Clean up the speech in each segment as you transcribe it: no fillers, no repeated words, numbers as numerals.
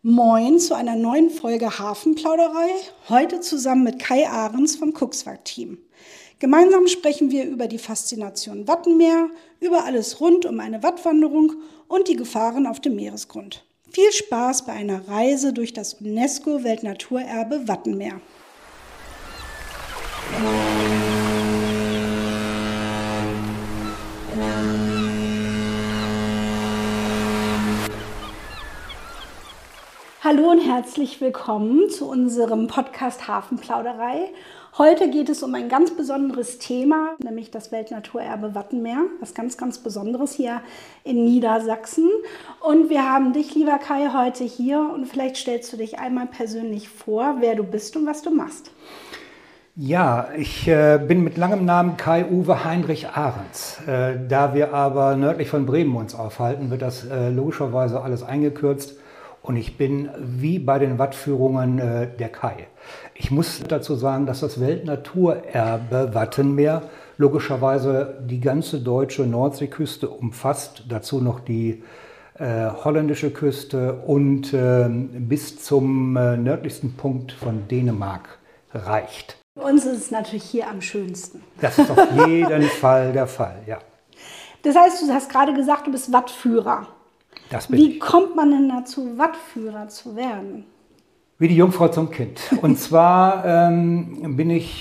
Moin zu einer neuen Folge Hafenplauderei, heute zusammen mit Kai Ahrens vom Kuxwag-Team. Gemeinsam sprechen wir über die Faszination Wattenmeer, über alles rund um eine Wattwanderung und die Gefahren auf dem Meeresgrund. Viel Spaß bei einer Reise durch das UNESCO-Weltnaturerbe Wattenmeer. Hallo und herzlich willkommen zu unserem Podcast Hafenplauderei. Heute geht es um ein ganz besonderes Thema, nämlich das Weltnaturerbe Wattenmeer, was ganz, ganz Besonderes hier in Niedersachsen. Und wir haben dich, lieber Kai, heute hier und vielleicht stellst du dich einmal persönlich vor, wer du bist und was du machst. Ja, ich bin mit langem Namen Kai-Uwe Heinrich Ahrens. Da wir aber nördlich von Bremen uns aufhalten, wird das logischerweise alles eingekürzt. Und ich bin wie bei den Wattführungen der Kai. Ich muss dazu sagen, dass das Weltnaturerbe Wattenmeer logischerweise die ganze deutsche Nordseeküste umfasst, dazu noch die holländische Küste und bis zum nördlichsten Punkt von Dänemark reicht. Für uns ist es natürlich hier am schönsten. Das ist auf jeden Fall der Fall, ja. Das heißt, du hast gerade gesagt, du bist Wattführer. Wie kommt man denn dazu, Wattführer zu werden? Wie die Jungfrau zum Kind. Und zwar bin ich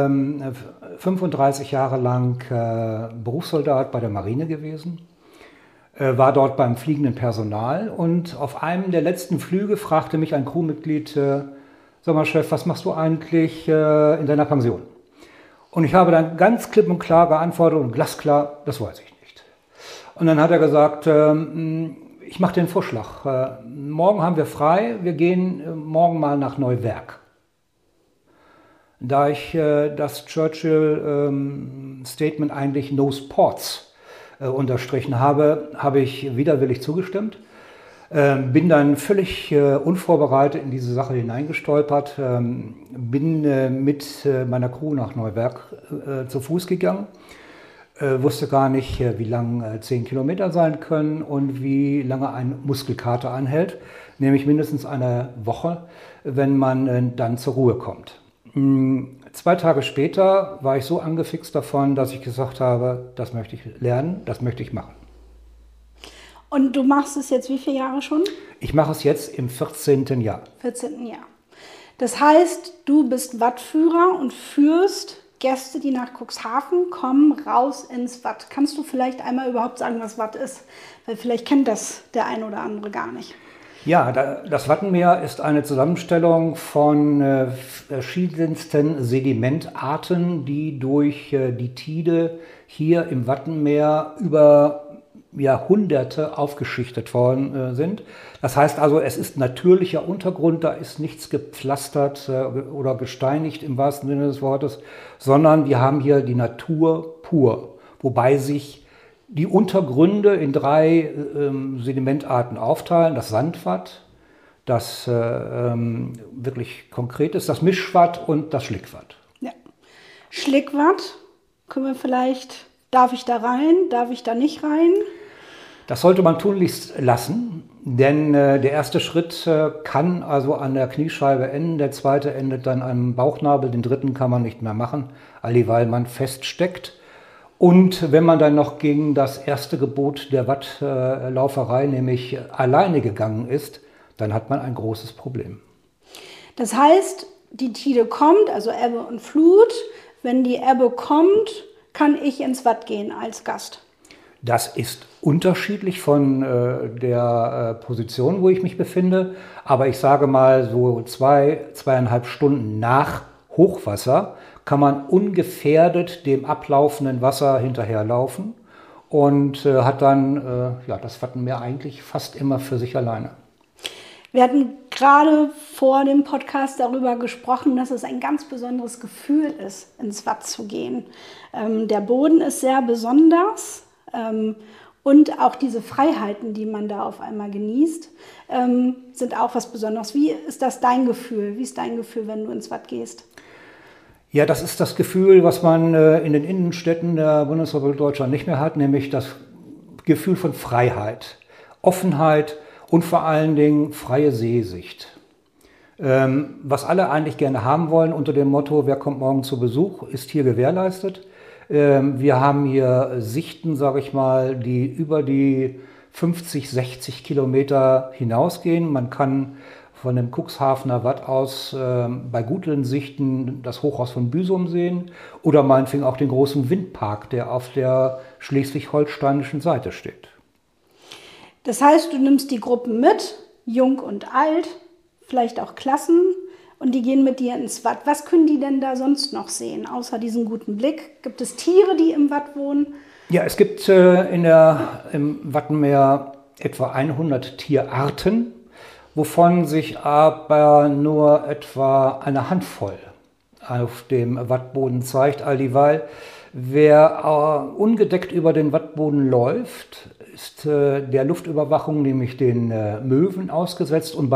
35 Jahre lang Berufssoldat bei der Marine gewesen, war dort beim fliegenden Personal und auf einem der letzten Flüge fragte mich ein Crewmitglied, sag mal Chef, was machst du eigentlich in deiner Pension? Und ich habe dann ganz klipp und klar geantwortet und glasklar, das weiß ich nicht. Und dann hat er gesagt, ich mache dir einen Vorschlag. Morgen haben wir frei, wir gehen morgen mal nach Neuwerk. Da ich das Churchill-Statement eigentlich No Sports unterstrichen habe, habe ich widerwillig zugestimmt. Bin dann völlig unvorbereitet in diese Sache hineingestolpert, bin mit meiner Crew nach Neuwerk zu Fuß gegangen. Wusste gar nicht, wie lang 10 Kilometer sein können und wie lange ein Muskelkater anhält, nämlich mindestens eine Woche, wenn man dann zur Ruhe kommt. 2 Tage später war ich so angefixt davon, dass ich gesagt habe, das möchte ich lernen, das möchte ich machen. Und du machst es jetzt wie viele Jahre schon? Ich mache es jetzt im 14. Jahr. 14. Jahr. Das heißt, du bist Wattführer und führst Gäste, die nach Cuxhaven kommen, raus ins Watt. Kannst du vielleicht einmal überhaupt sagen, was Watt ist? Weil vielleicht kennt das der ein oder andere gar nicht. Ja, das Wattenmeer ist eine Zusammenstellung von verschiedensten Sedimentarten, die durch die Tide hier im Wattenmeer über Jahrhunderte aufgeschichtet worden sind. Das heißt also, es ist natürlicher Untergrund, da ist nichts gepflastert oder gesteinigt im wahrsten Sinne des Wortes, sondern wir haben hier die Natur pur, wobei sich die Untergründe in 3 Sedimentarten aufteilen. Das Sandwatt, das wirklich konkret ist, das Mischwatt und das Schlickwatt. Ja. Schlickwatt, können wir vielleicht, darf ich da rein, darf ich da nicht rein? Das sollte man tunlichst lassen, denn der erste Schritt kann also an der Kniescheibe enden, der zweite endet dann am Bauchnabel, den dritten kann man nicht mehr machen, alldieweil man feststeckt. Und wenn man dann noch gegen das erste Gebot der Wattlauferei, nämlich alleine gegangen ist, dann hat man ein großes Problem. Das heißt, die Tide kommt, also Ebbe und Flut. Wenn die Ebbe kommt, kann ich ins Watt gehen als Gast. Das ist unterschiedlich von der Position, wo ich mich befinde. Aber ich sage mal, so 2,5 Stunden nach Hochwasser kann man ungefährdet dem ablaufenden Wasser hinterherlaufen und hat dann das Wattenmeer eigentlich fast immer für sich alleine. Wir hatten gerade vor dem Podcast darüber gesprochen, dass es ein ganz besonderes Gefühl ist, ins Watt zu gehen. Der Boden ist sehr besonders. Und auch diese Freiheiten, die man da auf einmal genießt, sind auch was Besonderes. Wie ist das dein Gefühl? Wie ist dein Gefühl, wenn du ins Watt gehst? Ja, das ist das Gefühl, was man in den Innenstädten der Bundesrepublik Deutschland nicht mehr hat, nämlich das Gefühl von Freiheit, Offenheit und vor allen Dingen freie Sehsicht. Was alle eigentlich gerne haben wollen unter dem Motto, wer kommt morgen zu Besuch, ist hier gewährleistet. Wir haben hier Sichten, sage ich mal, die über die 50, 60 Kilometer hinausgehen. Man kann von dem Cuxhavener Watt aus bei guten Sichten das Hochhaus von Büsum sehen oder meinetwegen auch den großen Windpark, der auf der schleswig-holsteinischen Seite steht. Das heißt, du nimmst die Gruppen mit, jung und alt, vielleicht auch Klassen, und die gehen mit dir ins Watt. Was können die denn da sonst noch sehen, außer diesem guten Blick? Gibt es Tiere, die im Watt wohnen? Ja, es gibt im Wattenmeer etwa 100 Tierarten, wovon sich aber nur etwa eine Handvoll auf dem Wattboden zeigt. Alldieweil, wer ungedeckt über den Wattboden läuft, ist der Luftüberwachung, nämlich den Möwen, ausgesetzt, und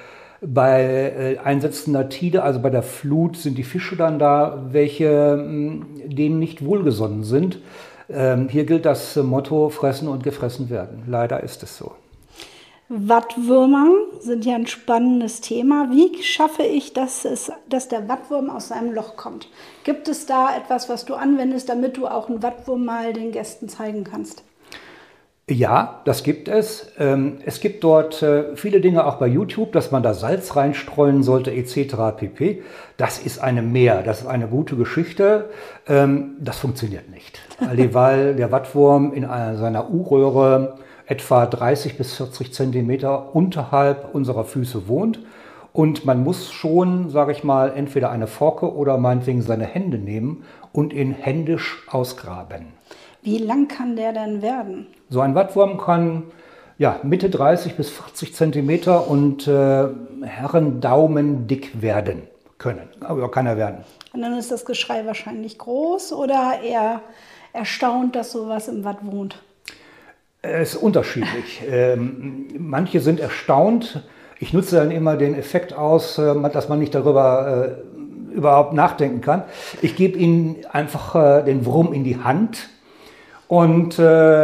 bei einsetzender Tide, also bei der Flut, sind die Fische dann da, welche denen nicht wohlgesonnen sind. Hier gilt das Motto, fressen und gefressen werden. Leider ist es so. Wattwürmer sind ja ein spannendes Thema. Wie schaffe ich, dass der Wattwurm aus seinem Loch kommt? Gibt es da etwas, was du anwendest, damit du auch einen Wattwurm mal den Gästen zeigen kannst? Ja, das gibt es. Es gibt dort viele Dinge auch bei YouTube, dass man da Salz reinstreuen sollte etc. pp. Das ist eine das ist eine gute Geschichte. Das funktioniert nicht, weil der Wattwurm in seiner U-Röhre etwa 30 bis 40 Zentimeter unterhalb unserer Füße wohnt. Und man muss schon, sage ich mal, entweder eine Forke oder meinetwegen seine Hände nehmen und ihn händisch ausgraben. Wie lang kann der denn werden? So ein Wattwurm kann Mitte 30 bis 40 Zentimeter und Herrendaumen dick werden können. Aber kann er werden. Und dann ist das Geschrei wahrscheinlich groß oder eher erstaunt, dass sowas im Watt wohnt? Es ist unterschiedlich. Manche sind erstaunt. Ich nutze dann immer den Effekt aus, dass man nicht darüber überhaupt nachdenken kann. Ich gebe ihnen einfach den Wurm in die Hand. Und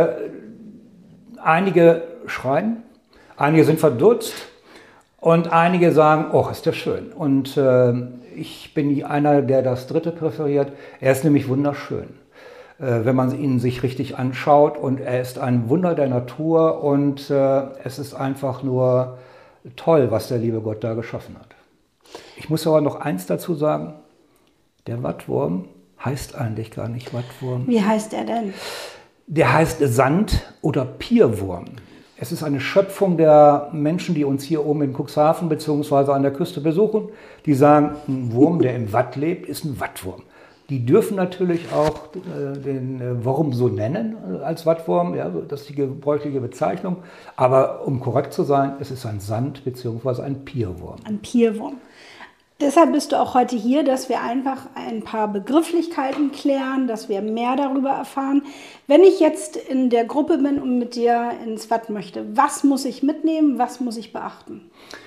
einige schreien, einige sind verdutzt und einige sagen, oh, ist der schön. Und ich bin einer, der das dritte präferiert. Er ist nämlich wunderschön, wenn man ihn sich richtig anschaut. Und er ist ein Wunder der Natur und es ist einfach nur toll, was der liebe Gott da geschaffen hat. Ich muss aber noch eins dazu sagen, der Wattwurm heißt eigentlich gar nicht Wattwurm. Wie heißt er denn? Der heißt Sand- oder Pierwurm. Es ist eine Schöpfung der Menschen, die uns hier oben in Cuxhaven bzw. an der Küste besuchen. Die sagen, ein Wurm, der im Watt lebt, ist ein Wattwurm. Die dürfen natürlich auch den Wurm so nennen als Wattwurm. Ja, das ist die gebräuchliche Bezeichnung. Aber um korrekt zu sein, es ist ein Sand- bzw. ein Pierwurm. Ein Pierwurm. Deshalb bist du auch heute hier, dass wir einfach ein paar Begrifflichkeiten klären, dass wir mehr darüber erfahren. Wenn ich jetzt in der Gruppe bin und mit dir ins Watt möchte, was muss ich mitnehmen, was muss ich beachten?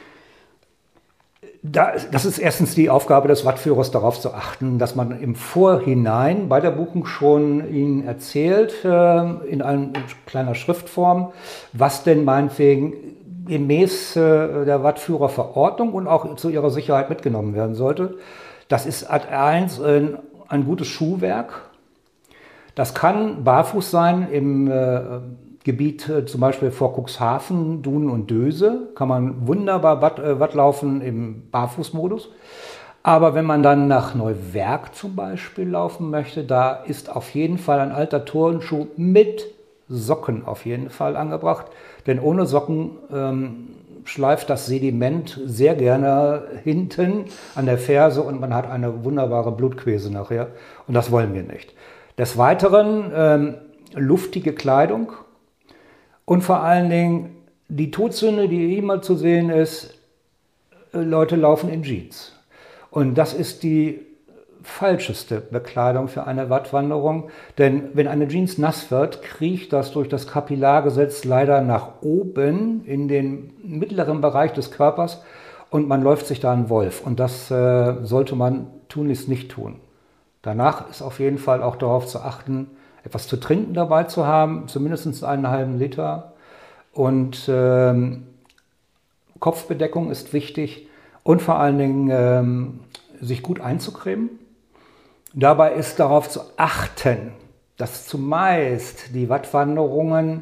Das ist erstens die Aufgabe des Wattführers, darauf zu achten, dass man im Vorhinein bei der Buchung schon Ihnen erzählt, in einer kleiner Schriftform, was denn meinetwegen gemäß der Wattführerverordnung und auch zu ihrer Sicherheit mitgenommen werden sollte. Das ist Ad 1 ein gutes Schuhwerk. Das kann barfuß sein im Gebiet zum Beispiel vor Cuxhaven, Dunen und Döse. Kann man wunderbar Watt laufen im Barfußmodus. Aber wenn man dann nach Neuwerk zum Beispiel laufen möchte, da ist auf jeden Fall ein alter Turnschuh mit Socken auf jeden Fall angebracht. Denn ohne Socken schleift das Sediment sehr gerne hinten an der Ferse und man hat eine wunderbare Blutquese nachher. Und das wollen wir nicht. Des Weiteren luftige Kleidung und vor allen Dingen die Todsünde, die immer zu sehen ist, Leute laufen in Jeans. Und das ist die falscheste Bekleidung für eine Wattwanderung, denn wenn eine Jeans nass wird, kriecht das durch das Kapillargesetz leider nach oben in den mittleren Bereich des Körpers und man läuft sich da einen Wolf und das sollte man tunlichst nicht tun. Danach ist auf jeden Fall auch darauf zu achten, etwas zu trinken dabei zu haben, zumindest einen halben Liter und Kopfbedeckung ist wichtig und vor allen Dingen sich gut einzucremen. Dabei ist darauf zu achten, dass zumeist die Wattwanderungen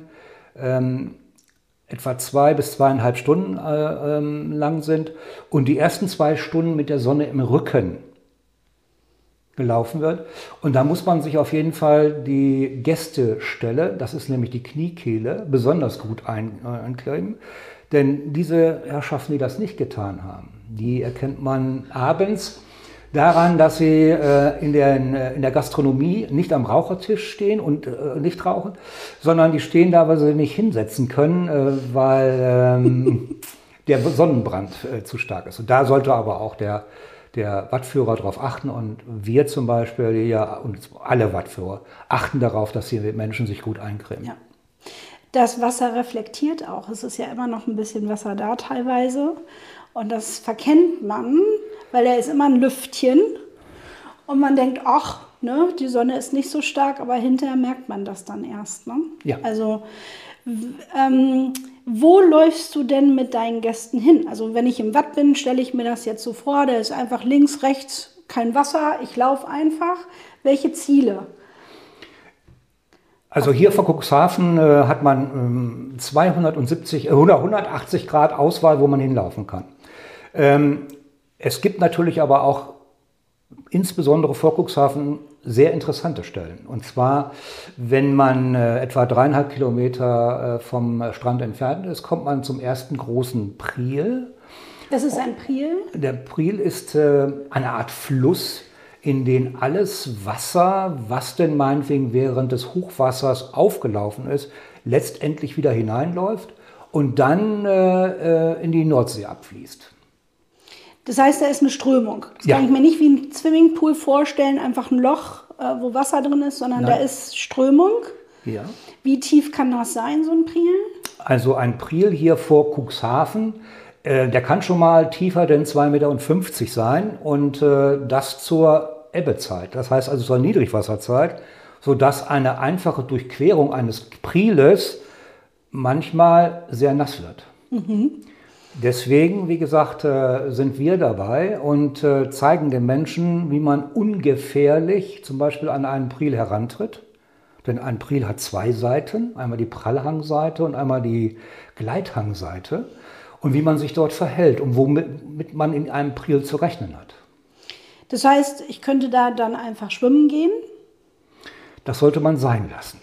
etwa 2 bis 2,5 Stunden lang sind und die ersten 2 Stunden mit der Sonne im Rücken gelaufen wird. Und da muss man sich auf jeden Fall die Gästestelle, das ist nämlich die Kniekehle, besonders gut eincremen. Denn diese Herrschaften, die das nicht getan haben, die erkennt man abends daran, dass sie in der Gastronomie nicht am Rauchertisch stehen und nicht rauchen, sondern die stehen da, weil sie nicht hinsetzen können, weil der Sonnenbrand zu stark ist. Und da sollte aber auch der Wattführer darauf achten und wir zum Beispiel, ja, und alle Wattführer achten darauf, dass die Menschen sich gut eincremen. Ja. Das Wasser reflektiert auch. Es ist ja immer noch ein bisschen Wasser da teilweise. Und das verkennt man, weil da ist immer ein Lüftchen. Und man denkt, ach, ne, die Sonne ist nicht so stark, aber hinterher merkt man das dann erst. Ne? Ja. Also, wo läufst du denn mit deinen Gästen hin? Also, wenn ich im Watt bin, stelle ich mir das jetzt so vor, da ist einfach links, rechts kein Wasser, ich laufe einfach. Welche Ziele? Also hier vor Cuxhaven hat man 180 Grad Auswahl, wo man hinlaufen kann. Es gibt natürlich aber auch insbesondere vor Cuxhaven sehr interessante Stellen. Und zwar, wenn man etwa 3,5 Kilometer vom Strand entfernt ist, kommt man zum ersten großen Priel. Das ist ein Priel? Der Priel ist eine Art Fluss, in den alles Wasser, was denn meinetwegen während des Hochwassers aufgelaufen ist, letztendlich wieder hineinläuft und dann in die Nordsee abfließt. Das heißt, da ist eine Strömung. Das Ja. kann ich mir nicht wie ein Swimmingpool vorstellen, einfach ein Loch, wo Wasser drin ist, sondern Nein. da ist Strömung. Ja. Wie tief kann das sein, so ein Priel? Also ein Priel hier vor Cuxhaven, der kann schon mal tiefer denn 2,50 Meter sein und das zur Ebbezeit. Das heißt also zur Niedrigwasserzeit, sodass eine einfache Durchquerung eines Prieles manchmal sehr nass wird. Deswegen, wie gesagt, sind wir dabei und zeigen den Menschen, wie man ungefährlich zum Beispiel an einen Priel herantritt. Denn ein Priel hat 2 Seiten, einmal die Prallhangseite und einmal die Gleithangseite. Und wie man sich dort verhält und womit man in einem Priel zu rechnen hat. Das heißt, ich könnte da dann einfach schwimmen gehen? Das sollte man sein lassen.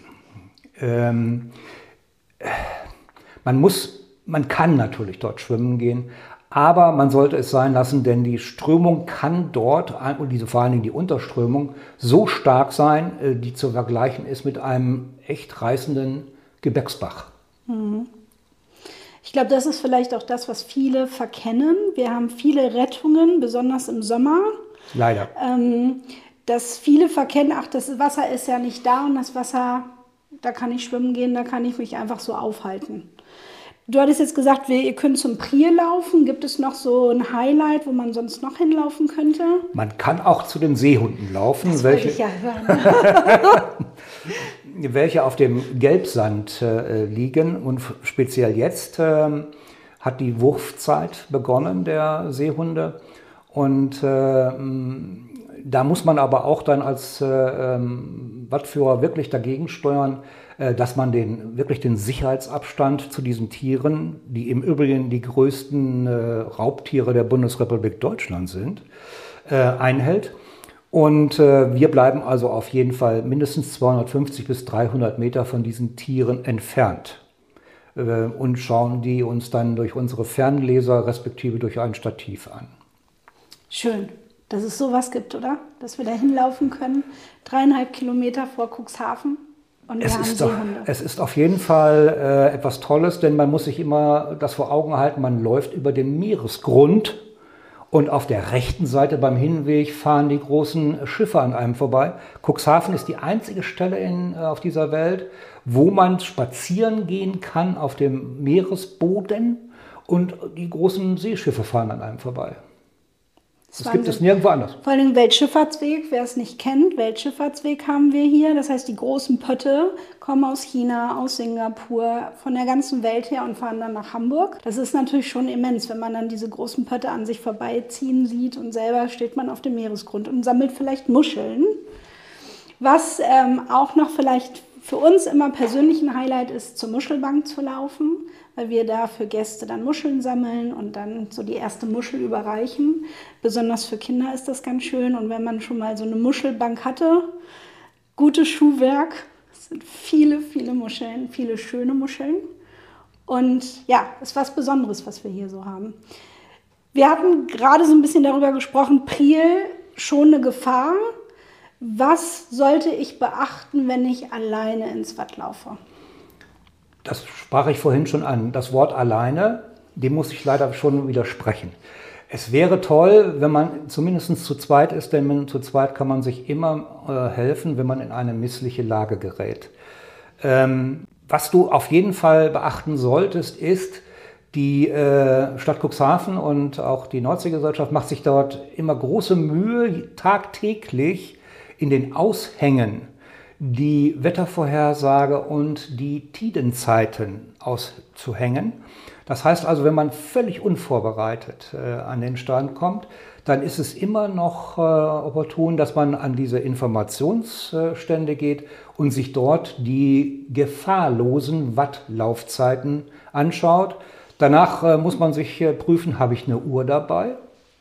Man kann natürlich dort schwimmen gehen, aber man sollte es sein lassen, denn die Strömung kann dort, und vor allen Dingen die Unterströmung, so stark sein, die zu vergleichen ist mit einem echt reißenden Gebirgsbach. Ich glaube, das ist vielleicht auch das, was viele verkennen. Wir haben viele Rettungen, besonders im Sommer. Leider. Dass viele verkennen, ach, das Wasser ist ja nicht da und das Wasser, da kann ich schwimmen gehen, da kann ich mich einfach so aufhalten. Du hattest jetzt gesagt, ihr könnt zum Priel laufen. Gibt es noch so ein Highlight, wo man sonst noch hinlaufen könnte? Man kann auch zu den Seehunden laufen, Das wollte ich ja hören. welche auf dem Gelbsand liegen. Und speziell jetzt hat die Wurfzeit begonnen der Seehunde. Und da muss man aber auch dann als Wattführer wirklich dagegen steuern, dass man wirklich den Sicherheitsabstand zu diesen Tieren, die im Übrigen die größten Raubtiere der Bundesrepublik Deutschland sind, einhält. Und wir bleiben also auf jeden Fall mindestens 250 bis 300 Meter von diesen Tieren entfernt und schauen die uns dann durch unsere Fernleser respektive durch ein Stativ an. Schön, dass es sowas gibt, oder? Dass wir da hinlaufen können, 3,5 Kilometer vor Cuxhaven und wir haben Seehunde. Es ist auf jeden Fall etwas Tolles, denn man muss sich immer das vor Augen halten, man läuft über den Meeresgrund und auf der rechten Seite beim Hinweg fahren die großen Schiffe an einem vorbei. Cuxhaven ist die einzige Stelle auf dieser Welt, wo man spazieren gehen kann auf dem Meeresboden und die großen Seeschiffe fahren an einem vorbei. Das gibt es nirgendwo anders. Vor allem Weltschifffahrtsweg, wer es nicht kennt, Weltschifffahrtsweg haben wir hier. Das heißt, die großen Pötte kommen aus China, aus Singapur, von der ganzen Welt her und fahren dann nach Hamburg. Das ist natürlich schon immens, wenn man dann diese großen Pötte an sich vorbeiziehen sieht und selber steht man auf dem Meeresgrund und sammelt vielleicht Muscheln. Was auch noch vielleicht für uns immer persönlich ein Highlight ist, zur Muschelbank zu laufen, weil wir da für Gäste dann Muscheln sammeln und dann so die erste Muschel überreichen. Besonders für Kinder ist das ganz schön. Und wenn man schon mal so eine Muschelbank hatte, gutes Schuhwerk, es sind viele, viele Muscheln, viele schöne Muscheln. Und ja, ist was Besonderes, was wir hier so haben. Wir hatten gerade so ein bisschen darüber gesprochen, Priel, schon eine Gefahr. Was sollte ich beachten, wenn ich alleine ins Watt laufe? Das sprach ich vorhin schon an. Das Wort alleine, dem muss ich leider schon widersprechen. Es wäre toll, wenn man zumindest zu zweit ist, denn zu zweit kann man sich immer helfen, wenn man in eine missliche Lage gerät. Was du auf jeden Fall beachten solltest, ist, die Stadt Cuxhaven und auch die Nordseegesellschaft macht sich dort immer große Mühe, tagtäglich in den Aushängen die Wettervorhersage und die Tidenzeiten auszuhängen. Das heißt also, wenn man völlig unvorbereitet an den Strand kommt, dann ist es immer noch opportun, dass man an diese Informationsstände geht und sich dort die gefahrlosen Wattlaufzeiten anschaut. Danach muss man sich prüfen, habe ich eine Uhr dabei?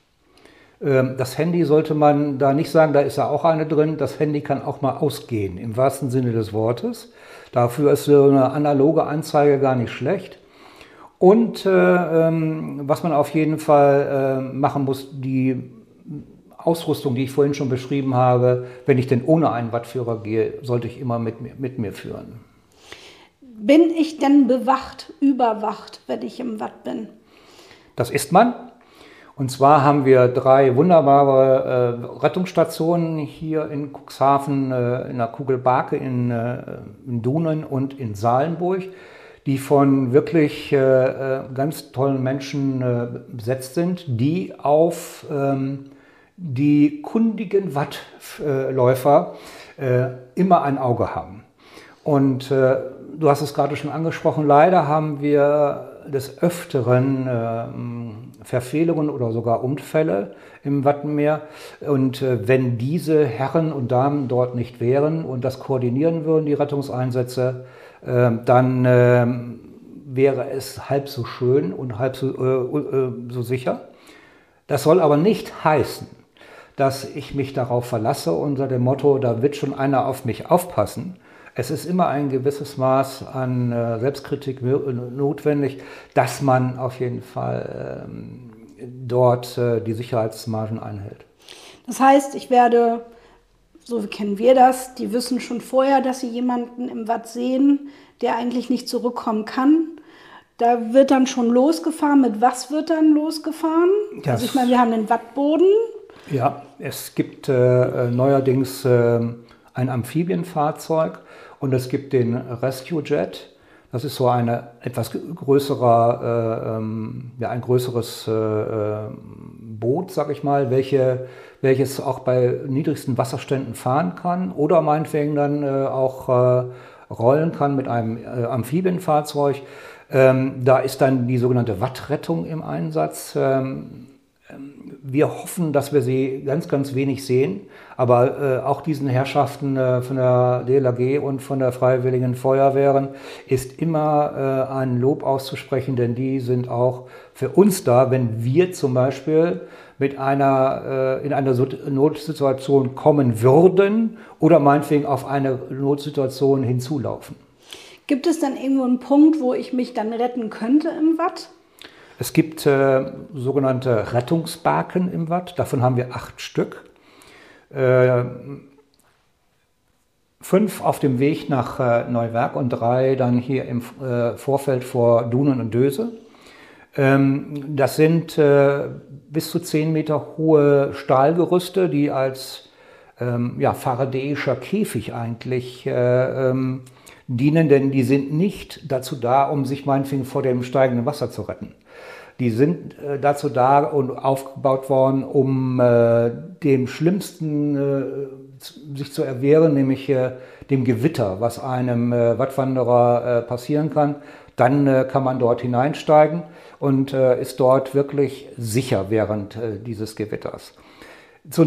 Das Handy sollte man da nicht sagen, da ist ja auch eine drin. Das Handy kann auch mal ausgehen, im wahrsten Sinne des Wortes. Dafür ist so eine analoge Anzeige gar nicht schlecht. Und was man auf jeden Fall machen muss, die Ausrüstung, die ich vorhin schon beschrieben habe, wenn ich denn ohne einen Wattführer gehe, sollte ich immer mit mir führen. Bin ich denn bewacht, überwacht, wenn ich im Watt bin? Das ist man. Und zwar haben wir 3 wunderbare Rettungsstationen hier in Cuxhaven, in der Kugelbake, in Dunen und in Salenburg, die von wirklich ganz tollen Menschen besetzt sind, die auf die kundigen Wattläufer immer ein Auge haben. Und du hast es gerade schon angesprochen, leider haben wir des Öfteren Verfehlungen oder sogar Unfälle im Wattenmeer. Und wenn diese Herren und Damen dort nicht wären und das koordinieren würden, die Rettungseinsätze, dann wäre es halb so schön und halb so sicher. Das soll aber nicht heißen, dass ich mich darauf verlasse unter dem Motto, da wird schon einer auf mich aufpassen. Es ist immer ein gewisses Maß an Selbstkritik notwendig, dass man auf jeden Fall dort die Sicherheitsmargen einhält. Das heißt, ich werde, so kennen wir das, die wissen schon vorher, dass sie jemanden im Watt sehen, der eigentlich nicht zurückkommen kann. Da wird dann schon losgefahren. Mit was wird dann losgefahren? Also ich meine, wir haben den Wattboden. Ja, es gibt neuerdings ein Amphibienfahrzeug und es gibt den Rescue Jet. Das ist so eine etwas größerer, ein größeres Boot, sag ich mal, welches auch bei niedrigsten Wasserständen fahren kann oder meinetwegen dann auch rollen kann mit einem Amphibienfahrzeug. Da ist dann die sogenannte Wattrettung im Einsatz. Wir hoffen, dass wir sie ganz, ganz wenig sehen, aber auch diesen Herrschaften von der DLRG und von der Freiwilligen Feuerwehren ist immer ein Lob auszusprechen, denn die sind auch für uns da, wenn wir zum Beispiel in einer Notsituation kommen würden oder meinetwegen auf eine Notsituation hinzulaufen. Gibt es dann irgendwo einen Punkt, wo ich mich dann retten könnte im Watt? Es gibt sogenannte Rettungsbarken im Watt, davon haben wir 8 Stück. 5 auf dem Weg nach Neuwerk und 3 dann hier im Vorfeld vor Dunen und Döse. Das sind bis zu 10 Meter hohe Stahlgerüste, die als faradäischer Käfig eigentlich dienen, denn die sind nicht dazu da, um sich meinetwegen vor dem steigenden Wasser zu retten. Die sind dazu da und aufgebaut worden, um dem Schlimmsten sich zu erwehren, nämlich dem Gewitter, was einem Wattwanderer passieren kann. Dann kann man dort hineinsteigen und ist dort wirklich sicher während dieses Gewitters. Zu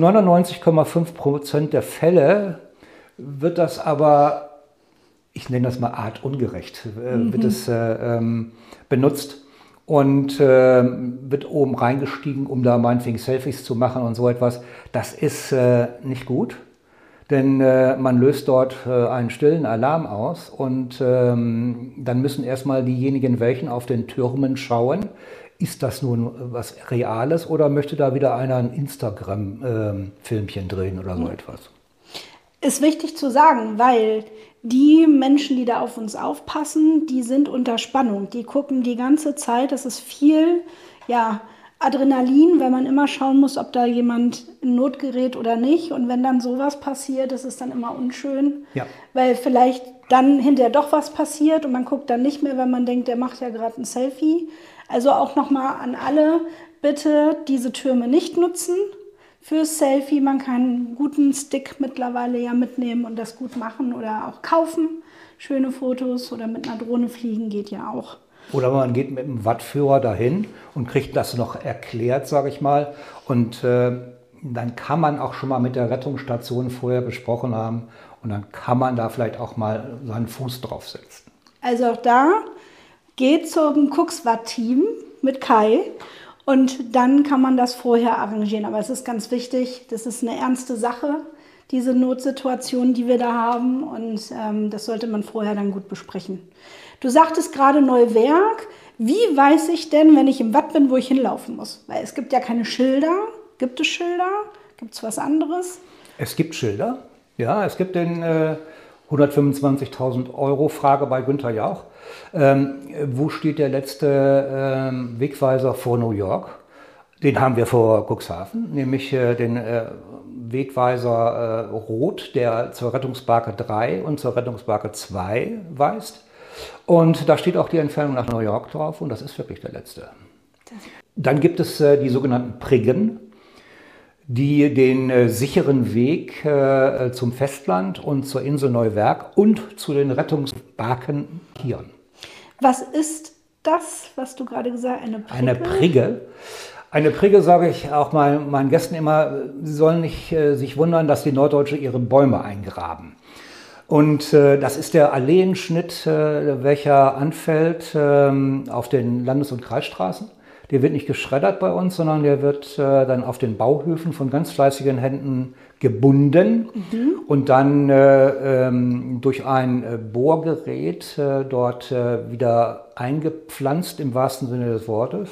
99,5% der Fälle wird das aber, ich nenne das mal artungerecht, wird es benutzt und wird oben reingestiegen, um da meinetwegen Selfies zu machen und so etwas. Das ist nicht gut, denn man löst dort einen stillen Alarm aus und dann müssen erstmal diejenigen, welchen auf den Türmen schauen, ist das nun was Reales oder möchte da wieder einer ein Instagram-Filmchen drehen oder so etwas? Ist wichtig zu sagen, weil die Menschen, die da auf uns aufpassen, die sind unter Spannung. Die gucken die ganze Zeit. Das ist viel Adrenalin, weil man immer schauen muss, ob da jemand in Not gerät oder nicht. Und wenn dann sowas passiert, das ist dann immer unschön, weil vielleicht dann hinterher doch was passiert und man guckt dann nicht mehr, weil man denkt, der macht ja gerade ein Selfie. Also auch nochmal an alle, bitte diese Türme nicht nutzen fürs Selfie. Man kann einen guten Stick mittlerweile ja mitnehmen und das gut machen oder auch kaufen. Schöne Fotos oder mit einer Drohne fliegen geht ja auch. Oder man geht mit einem Wattführer dahin und kriegt das noch erklärt, sage ich mal. Und dann kann man auch schon mal mit der Rettungsstation vorher besprochen haben. Und dann kann man da vielleicht auch mal seinen Fuß draufsetzen. Also auch da geht zum Cuxwatt-Team mit Kai und dann kann man das vorher arrangieren. Aber es ist ganz wichtig, das ist eine ernste Sache, diese Notsituation, die wir da haben. Und das sollte man vorher dann gut besprechen. Du sagtest gerade Neuwerk. Wie weiß ich denn, wenn ich im Watt bin, wo ich hinlaufen muss? Weil es gibt ja keine Schilder. Gibt es Schilder? Gibt es was anderes? Es gibt Schilder. Ja, es gibt den 125.000 € Frage bei Günther Jauch. Wo steht der letzte Wegweiser vor New York? Den haben wir vor Cuxhaven, nämlich den Wegweiser Rot, der zur Rettungsbarke 3 und zur Rettungsbarke 2 weist. Und da steht auch die Entfernung nach New York drauf und das ist wirklich der letzte. Dann gibt es die sogenannten Priggen, die den sicheren Weg zum Festland und zur Insel Neuwerk und zu den Rettungsbarken markieren. Was ist das, was du gerade gesagt hast? Eine Prigge? Eine Prigge. Eine Prigge sage ich auch meinen Gästen immer, sie sollen nicht sich wundern, dass die Norddeutsche ihre Bäume eingraben. Und das ist der Alleenschnitt, welcher anfällt auf den Landes- und Kreisstraßen. Der wird nicht geschreddert bei uns, sondern der wird dann auf den Bauhöfen von ganz fleißigen Händen gebunden und dann durch ein Bohrgerät dort wieder eingepflanzt im wahrsten Sinne des Wortes.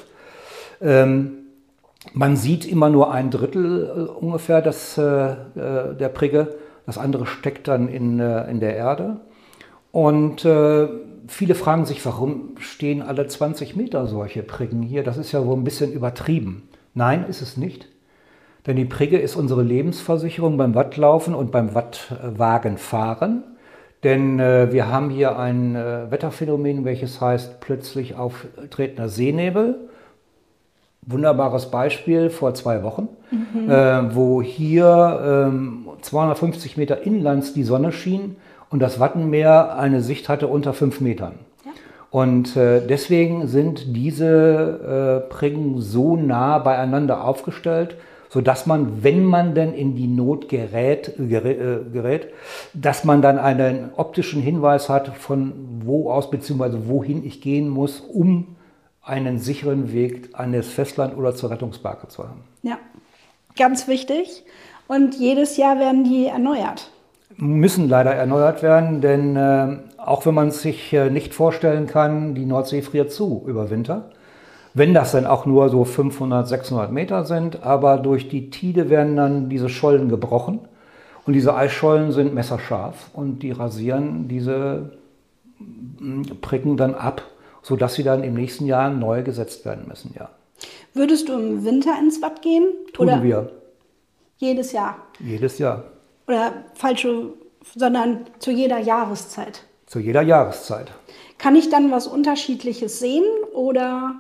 Man sieht immer nur ein Drittel ungefähr der Prigge, das andere steckt dann in der Erde. Und viele fragen sich, warum stehen alle 20 Meter solche Priggen hier? Das ist ja wohl ein bisschen übertrieben. Nein, ist es nicht. Denn die Prigge ist unsere Lebensversicherung beim Wattlaufen und beim Wattwagenfahren. Denn wir haben hier ein Wetterphänomen, welches heißt plötzlich auftretender Seenebel. Wunderbares Beispiel vor 2 Wochen, wo hier 250 Meter inlands die Sonne schien und das Wattenmeer eine Sicht hatte unter 5 Metern. Ja. Und deswegen sind diese Priggen so nah beieinander aufgestellt, sodass man, wenn man denn in die Not gerät, dass man dann einen optischen Hinweis hat, von wo aus bzw. wohin ich gehen muss, um einen sicheren Weg an das Festland oder zur Rettungsbarke zu haben. Ja, ganz wichtig. Und jedes Jahr werden die erneuert. Müssen leider erneuert werden, denn auch wenn man es sich nicht vorstellen kann, die Nordsee friert zu über Winter. Wenn das dann auch nur so 500, 600 Meter sind, aber durch die Tide werden dann diese Schollen gebrochen. Und diese Eisschollen sind messerscharf und die rasieren diese Priggen dann ab, sodass sie dann im nächsten Jahr neu gesetzt werden müssen, ja. Würdest du im Winter ins Watt gehen? Tun wir. Jedes Jahr? Jedes Jahr. Oder sondern zu jeder Jahreszeit? Zu jeder Jahreszeit. Kann ich dann was Unterschiedliches sehen oder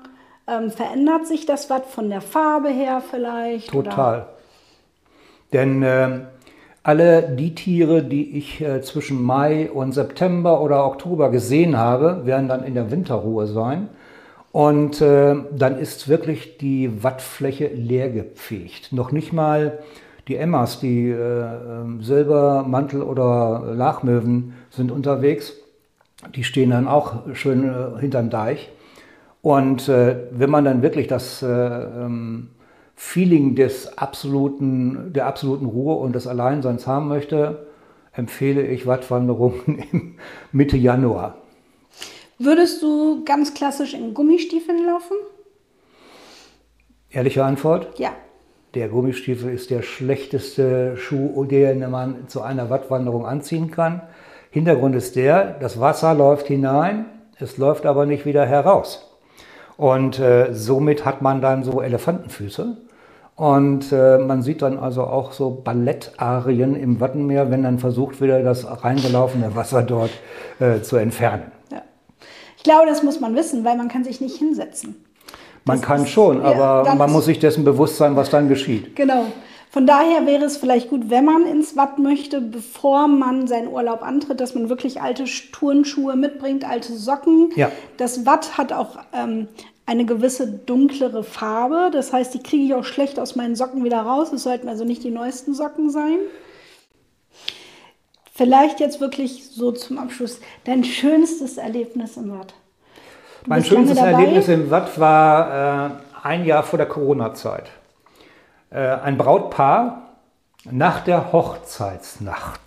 Verändert sich das Watt von der Farbe her vielleicht? Total. Oder? Denn alle die Tiere, die ich zwischen Mai und September oder Oktober gesehen habe, werden dann in der Winterruhe sein. Und dann ist wirklich die Wattfläche leer gepflegt. Noch nicht mal die Emmas, die Silbermantel- oder Lachmöwen sind unterwegs. Die stehen dann auch schön hinterm Deich. Und wenn man dann wirklich das Feeling der absoluten Ruhe und des Alleinseins haben möchte, empfehle ich Wattwanderungen im Mitte Januar. Würdest du ganz klassisch in Gummistiefeln laufen? Ehrliche Antwort? Ja. Der Gummistiefel ist der schlechteste Schuh, den man zu einer Wattwanderung anziehen kann. Hintergrund ist das Wasser läuft hinein, es läuft aber nicht wieder heraus. Und somit hat man dann so Elefantenfüße. Und man sieht dann also auch so Ballettarien im Wattenmeer, wenn dann versucht wieder das reingelaufene Wasser dort zu entfernen. Ja. Ich glaube, das muss man wissen, weil man kann sich nicht hinsetzen. Man kann schon, aber man muss sich dessen bewusst sein, was dann geschieht. Genau. Von daher wäre es vielleicht gut, wenn man ins Watt möchte, bevor man seinen Urlaub antritt, dass man wirklich alte Turnschuhe mitbringt, alte Socken. Ja. Das Watt hat auch eine gewisse dunklere Farbe. Das heißt, die kriege ich auch schlecht aus meinen Socken wieder raus. Es sollten also nicht die neuesten Socken sein. Vielleicht jetzt wirklich so zum Abschluss dein schönstes Erlebnis im Watt. Mein schönstes Erlebnis im Watt war ein Jahr vor der Corona-Zeit. Ein Brautpaar nach der Hochzeitsnacht.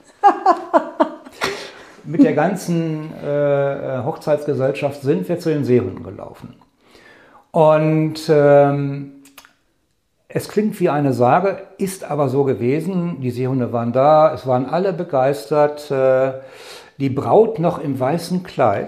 Mit der ganzen Hochzeitsgesellschaft sind wir zu den Seehunden gelaufen. Und es klingt wie eine Sage, ist aber so gewesen. Die Seehunde waren da, es waren alle begeistert. Die Braut noch im weißen Kleid.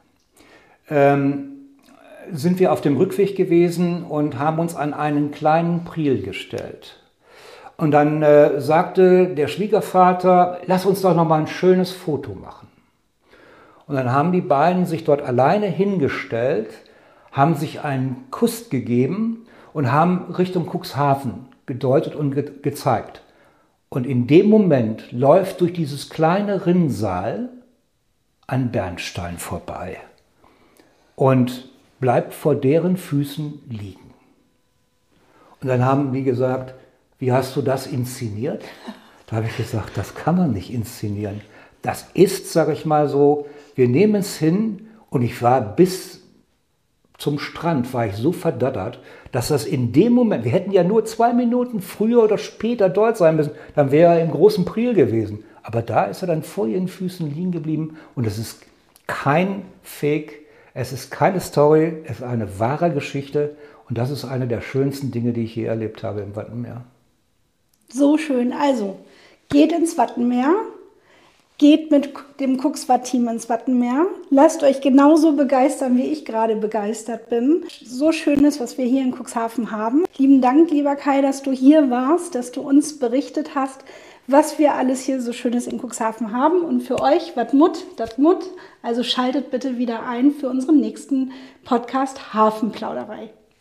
Sind wir auf dem Rückweg gewesen und haben uns an einen kleinen Priel gestellt. Und dann sagte der Schwiegervater, lass uns doch noch mal ein schönes Foto machen. Und dann haben die beiden sich dort alleine hingestellt, haben sich einen Kuss gegeben und haben Richtung Cuxhaven gedeutet und gezeigt. Und in dem Moment läuft durch dieses kleine Rinnsal ein Bernstein vorbei und bleibt vor deren Füßen liegen. Und dann haben die gesagt, wie hast du das inszeniert? Da habe ich gesagt, das kann man nicht inszenieren. Das ist, sage ich mal so, wir nehmen es hin und ich war bis zum Strand, war ich so verdattert, dass das in dem Moment, wir hätten ja nur 2 Minuten früher oder später dort sein müssen, dann wäre er im großen Priel gewesen. Aber da ist er dann vor ihren Füßen liegen geblieben und es ist kein Fake. Es ist keine Story, es ist eine wahre Geschichte und das ist eine der schönsten Dinge, die ich je erlebt habe im Wattenmeer. So schön. Also, geht ins Wattenmeer, geht mit dem Cuxwatt-Team ins Wattenmeer, lasst euch genauso begeistern, wie ich gerade begeistert bin. So Schönes, was wir hier in Cuxhaven haben. Lieben Dank, lieber Kai, dass du hier warst, dass du uns berichtet hast, was wir alles hier so Schönes in Cuxhaven haben. Und für euch, wat mut, dat mut. Also schaltet bitte wieder ein für unseren nächsten Podcast Hafenplauderei.